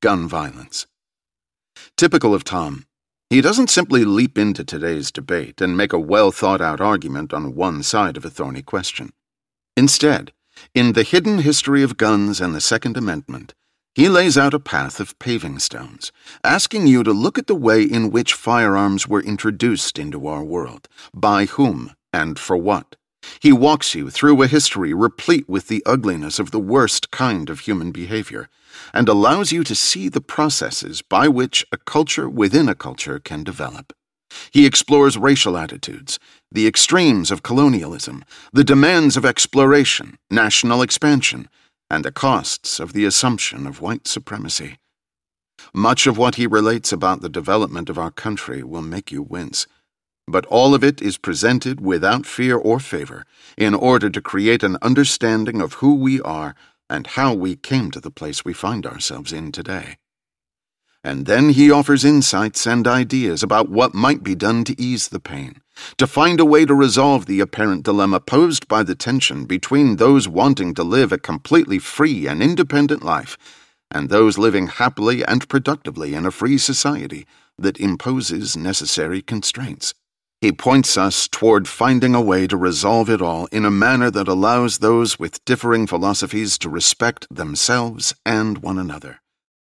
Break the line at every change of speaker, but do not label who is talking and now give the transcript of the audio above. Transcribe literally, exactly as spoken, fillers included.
gun violence. Typical of Tom, he doesn't simply leap into today's debate and make a well-thought-out argument on one side of a thorny question. Instead, in The Hidden History of Guns and the Second Amendment, he lays out a path of paving stones, asking you to look at the way in which firearms were introduced into our world, by whom, and for what. He walks you through a history replete with the ugliness of the worst kind of human behavior, and allows you to see the processes by which a culture within a culture can develop. He explores racial attitudes, the extremes of colonialism, the demands of exploration, national expansion, and the costs of the assumption of white supremacy. Much of what he relates about the development of our country will make you wince, but all of it is presented without fear or favor in order to create an understanding of who we are and how we came to the place we find ourselves in today. And then he offers insights and ideas about what might be done to ease the pain, to find a way to resolve the apparent dilemma posed by the tension between those wanting to live a completely free and independent life and those living happily and productively in a free society that imposes necessary constraints. He points us toward finding a way to resolve it all in a manner that allows those with differing philosophies to respect themselves and one another.